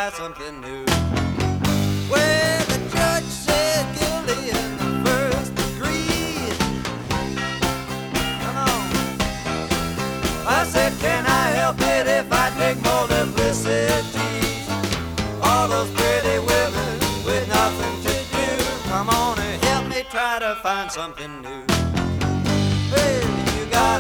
try something new. Well, the judge said guilty in the first degree. Come on. I said, can I help it if I take multiplicity? All those pretty women with nothing to do. Come on and help me try to find something new.